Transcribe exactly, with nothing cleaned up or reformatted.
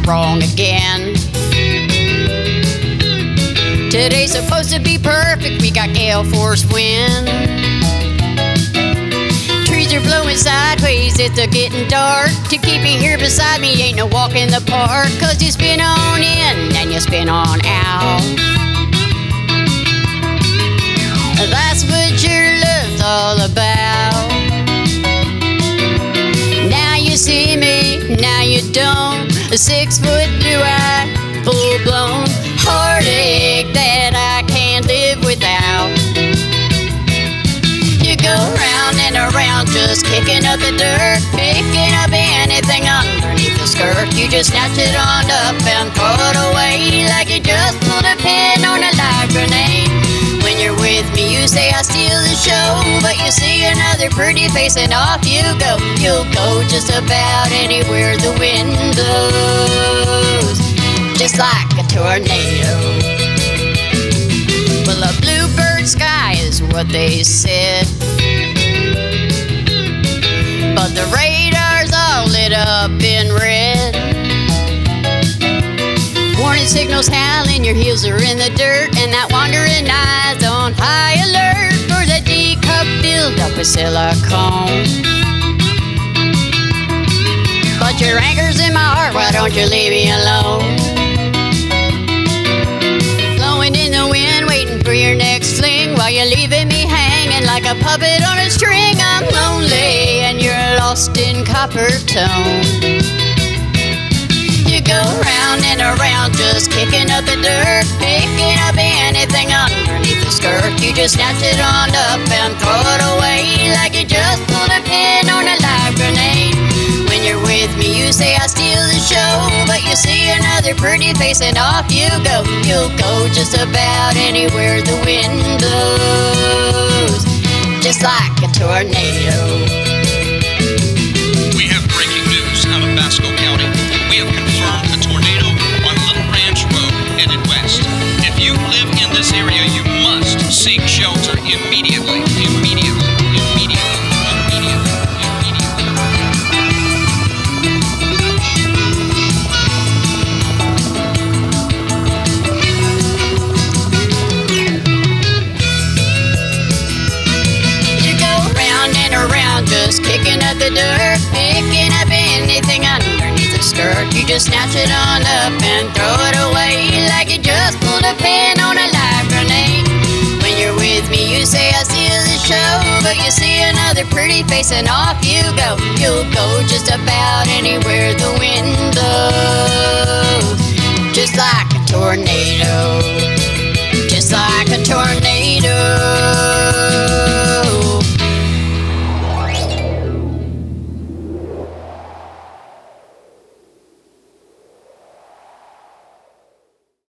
wrong again. Today's supposed to be perfect, we got gale force wind. Trees are blowing sideways, it's a getting dark. To keep you here beside me ain't no walk in the park. Cause you spin on in and you spin on out. That's what your love's all about. Now you see me, now you don't. A six foot blue eye, full blown heartache that I can't live without. You go round and around just kicking up the dirt, picking up anything underneath the skirt. You just snatch it on up and throw it away like you just pulled a pin on a live grenade. When you're with me, you say I steal the show, but you see another pretty face and off you go. You'll go just about anywhere the wind blows, just like a tornado. Well, a bluebird sky is what they said, but the radar's all lit up in red. Warning signals howling, your heels are in the dirt, and that wandering eye's on high alert for the D-cup filled up with silicone. But your anchor's in my heart, why don't you leave me alone? Blowing in the wind, waiting for your next fling, while you're leaving me hanging like a puppet on a string. I'm lonely and you're lost in copper tone. You go round and around just kicking up the dirt, picking up anything underneath the skirt. You just snatch it on up and throw it away like you just pulled a pin on a live grenade. When you're with me, you say I steal the show, but you see another pretty face and off you go. You'll go just about anywhere the wind blows, just like a tornado. We have breaking news out of Basco County. We have confirmed a tornado on Little Ranch Road headed west. If you live in this area, you must seek shelter immediately. Immediately. Immediately. Immediately. You go round and around just kicking up the dirt, picking up anything underneath the skirt. You just snatch it on up and throw it away like you just pulled a pin on a live grenade. When you're with me, you say I steal the show, but you see another pretty face and off you go. You'll go just about anywhere the wind blows, just like a tornado, just like a tornado.